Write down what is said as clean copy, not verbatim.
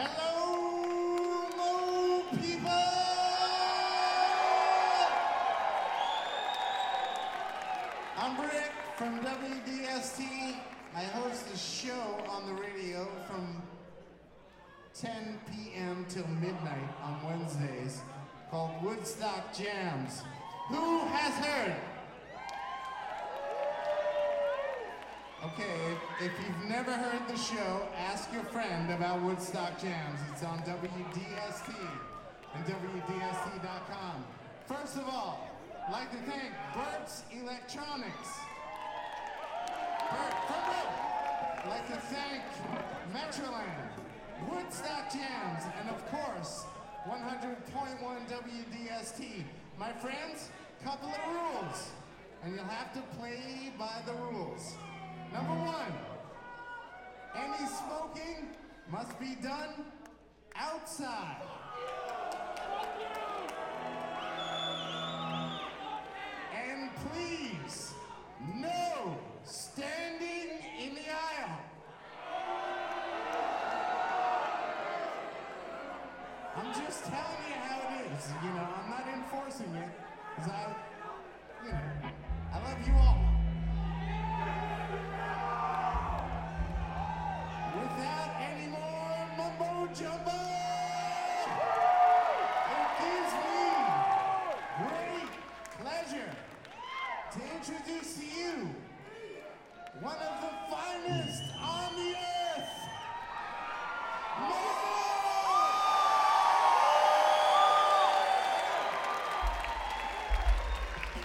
Hello, Mo people! I'm Rick from WDST. I host a show on the radio from 10 p.m. till midnight on Wednesdays called Woodstock Jams. Who has heard? Okay, if you've never heard the show, ask your friend about Woodstock Jams. It's on WDST and WDST.com. First of all, I'd like to thank Bert's Electronics. Bert, front row. I'd like to thank Metroland, Woodstock Jams, and of course, 100.1 WDST. My friends, couple of rules, and you'll have to play by the rules. Number one, any smoking must be done outside. And please, no standing in the aisle. I'm just telling you how it is, you know, I'm not enforcing it, because I love you all. Without any more mumbo jumbo, it gives me great pleasure to introduce to you one of the finest on the earth, Mo!